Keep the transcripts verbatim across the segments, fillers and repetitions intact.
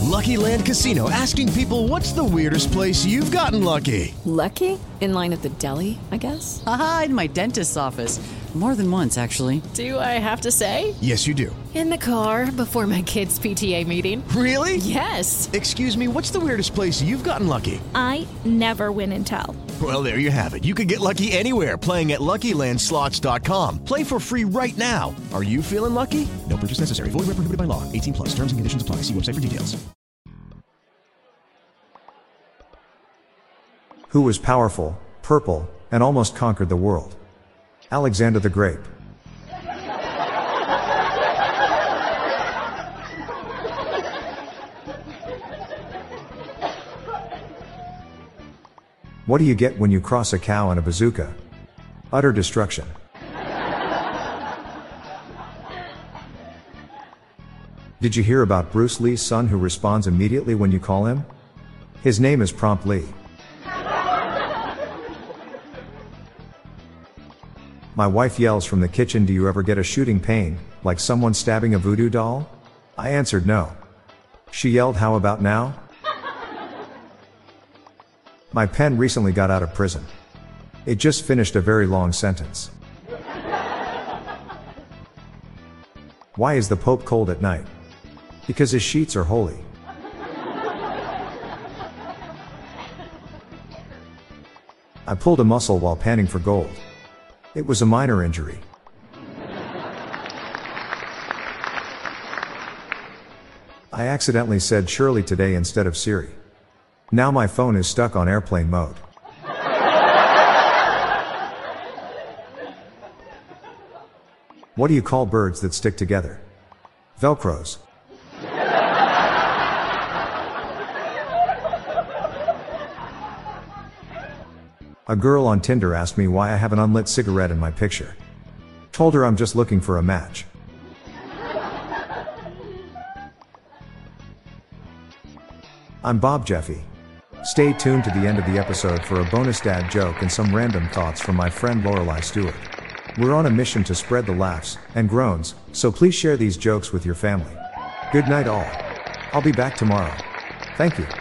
Lucky Land Casino, asking people, what's the weirdest place you've gotten lucky? Lucky? In line at the deli, I guess? Aha, in my dentist's office. More than once, actually. Do I have to say? Yes, you do. In the car before my kids' P T A meeting. Really? Yes. Excuse me, what's the weirdest place you've gotten lucky? I never win and tell. Well, there you have it. You can get lucky anywhere, playing at Lucky Land Slots dot com. Play for free right now. Are you feeling lucky? No purchase necessary. Void where prohibited by law. eighteen plus. Terms and conditions apply. See website for details. Who was powerful, purple, and almost conquered the world? Alexander the Great. What do you get when you cross a cow and a bazooka? Utter destruction. Did you hear about Bruce Lee's son who responds immediately when you call him? His name is Prompt Lee. My wife yells from the kitchen, "Do you ever get a shooting pain, like someone stabbing a voodoo doll?" I answered no. She yelled, "How about now?" My pen recently got out of prison. It just finished a very long sentence. Why is the Pope cold at night? Because his sheets are holy. I pulled a muscle while panning for gold. It was a minor injury. I accidentally said Shirley today instead of Siri. Now my phone is stuck on airplane mode. What do you call birds that stick together? Velcros. A girl on Tinder asked me why I have an unlit cigarette in my picture. Told her I'm just looking for a match. I'm Bob Jeffy. Stay tuned to the end of the episode for a bonus dad joke and some random thoughts from my friend Lorelei Stewart. We're on a mission to spread the laughs and groans, so please share these jokes with your family. Good night all. I'll be back tomorrow. Thank you.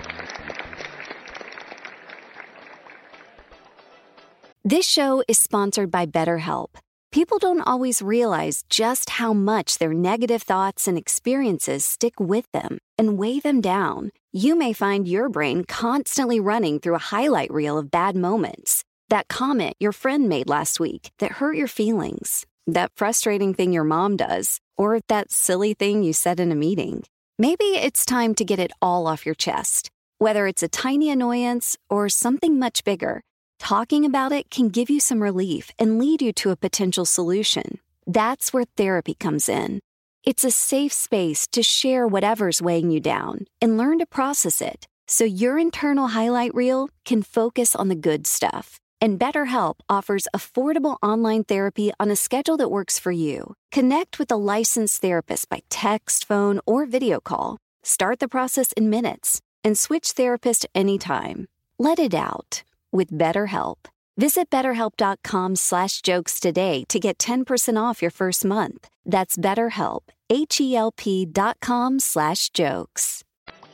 This show is sponsored by BetterHelp. People don't always realize just how much their negative thoughts and experiences stick with them and weigh them down. You may find your brain constantly running through a highlight reel of bad moments. That comment your friend made last week that hurt your feelings. That frustrating thing your mom does. Or that silly thing you said in a meeting. Maybe it's time to get it all off your chest. Whether it's a tiny annoyance or something much bigger, talking about it can give you some relief and lead you to a potential solution. That's where therapy comes in. It's a safe space to share whatever's weighing you down and learn to process it so your internal highlight reel can focus on the good stuff. And BetterHelp offers affordable online therapy on a schedule that works for you. Connect with a licensed therapist by text, phone, or video call. Start the process in minutes and switch therapist anytime. Let it out with BetterHelp. Visit betterhelp.com slash jokes today to get ten percent off your first month. That's BetterHelp, H-E-L-P dot com slash jokes.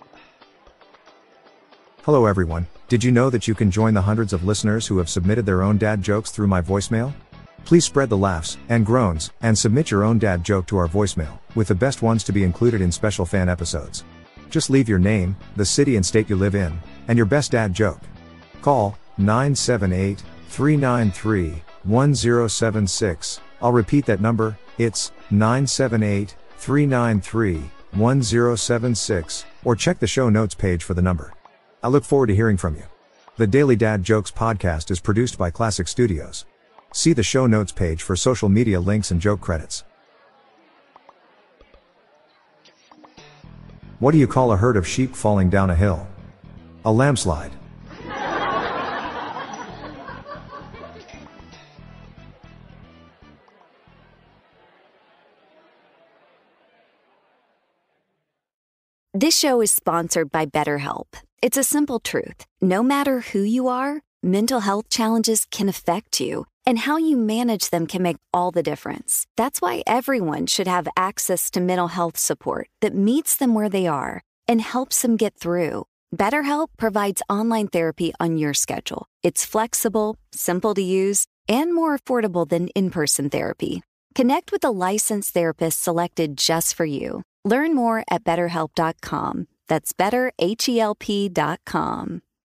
Hello everyone. Did you know that you can join the hundreds of listeners who have submitted their own dad jokes through my voicemail? Please spread the laughs and groans and submit your own dad joke to our voicemail, with the best ones to be included in special fan episodes. Just leave your name, the city and state you live in, and your best dad joke. Call nine seven eight, three nine three, one zero seven six. I'll repeat that number. It's nine seven eight, three nine three, one zero seven six, or check the show notes page for the number. I look forward to hearing from you. The Daily Dad Jokes podcast is produced by Classic Studios. See the show notes page for social media links and joke credits. What do you call a herd of sheep falling down a hill? A landslide. This show is sponsored by BetterHelp. It's a simple truth. No matter who you are, mental health challenges can affect you, and how you manage them can make all the difference. That's why everyone should have access to mental health support that meets them where they are. and helps them get through. BetterHelp provides online therapy on your schedule. It's flexible, simple to use, and more affordable than in-person therapy. Connect with a licensed therapist selected just for you. Learn more at better help dot com. That's better H E L P dot com.